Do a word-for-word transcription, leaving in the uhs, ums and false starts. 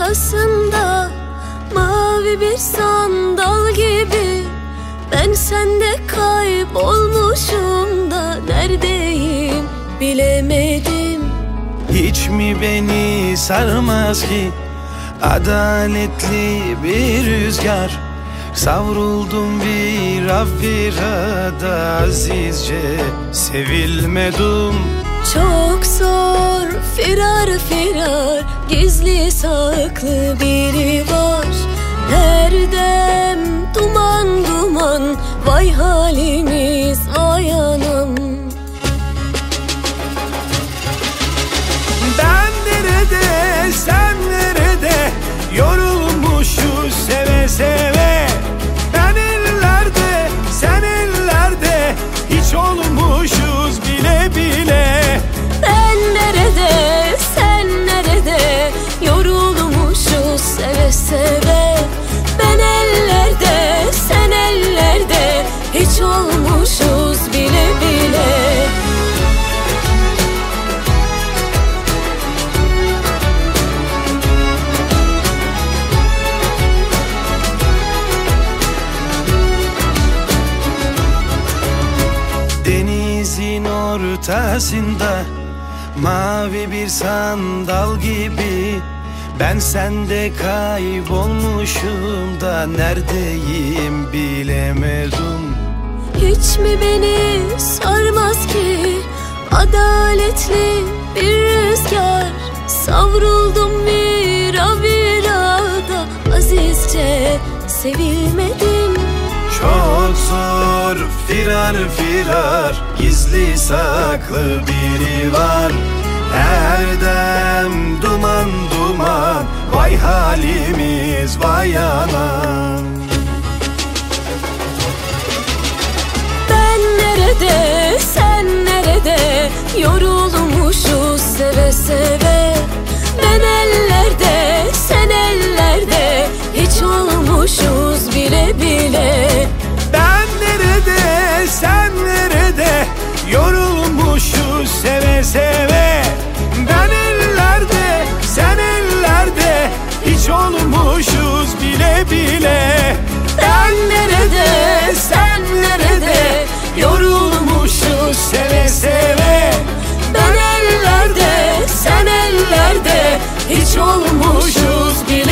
ortasında mavi bir sandal gibi ben sende kaybolmuşum da neredeyim bilemedim. Hiç mi beni sarmaz ki adaletli bir rüzgar? Savruldum vira virada, azizce sevilmedim. Çok zor firar firar, gizli saklı biri var. Her dem duman duman, vay halimiz vay anam. Ben nerede, sen nerede, yorulmuşuz seve seve. Ben ellerde, sen ellerde, hiç olmuşuz bile bile. Ben nerede, sen nerede, yorulmuşuz seve seve. Ben ellerde, sen ellerde, hiç olmuşuz bile bile. Denizin ortasında mavi bir sandal gibi ben sende kaybolmuşum da neredeyim bilemedim. Hiç mi beni sarmaz ki adaletli bir rüzgar? Savruldum vira virada, azizce sevilmedim. Çok zor firar firar, gizli saklı biri var. Her dem duman duman, vay halimiz vay anam. Ben nerede, sen nerede, yorulmuşuz seve seve. Ben ellerde, sen ellerde, hiç olmuşuz bile bile. Ben nerede, sen nerede, yorulmuşuz seve seve. Ben ellerde, sen ellerde, hiç olmuşuz bile bile. Ben nerede, sen nerede, yorulmuşuz seve seve. Ben ellerde, sen ellerde, hiç olmuşuz bile